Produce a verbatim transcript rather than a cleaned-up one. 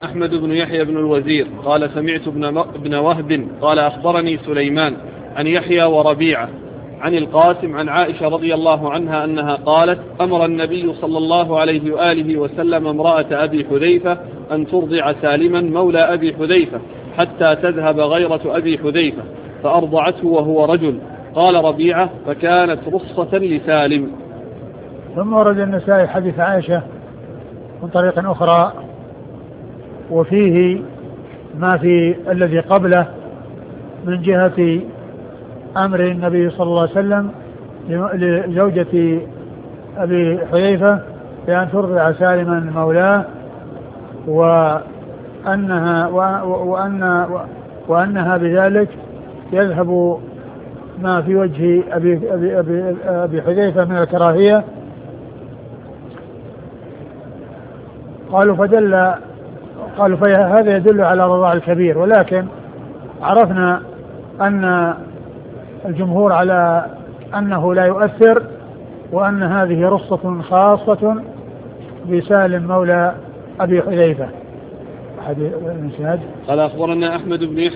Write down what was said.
أحمد بن يحيى بن الوزير قال سمعت ابن وهب قال أخبرني سليمان عن يحيى وربيعة عن القاسم عن عائشة رضي الله عنها أنها قالت أمر النبي صلى الله عليه وآله وسلم امرأة أبي حذيفة أن ترضع سالما مولى أبي حذيفة حتى تذهب غيرة أبي حذيفة فأرضعته وهو رجل. قال ربيعة فكانت رخصة لسالم. ثم ورد النسائي حديث عائشة من طريق أخرى وفيه ما في الذي قبله من جهة أمر النبي صلى الله عليه وسلم لزوجة أبي حذيفة بأن ترضع سالما مولاه وأنها, وأن وأنها بذلك يذهب ما في وجه أبي, أبي, أبي, أبي حذيفة من الكراهية. قالوا فدل قالوا فهذا يدل على رضاع الكبير، ولكن عرفنا أن الجمهور على أنه لا يؤثر وأن هذه رخصة خاصة بسالم مولى أبي حذيفة. قال أخبرنا أحمد بن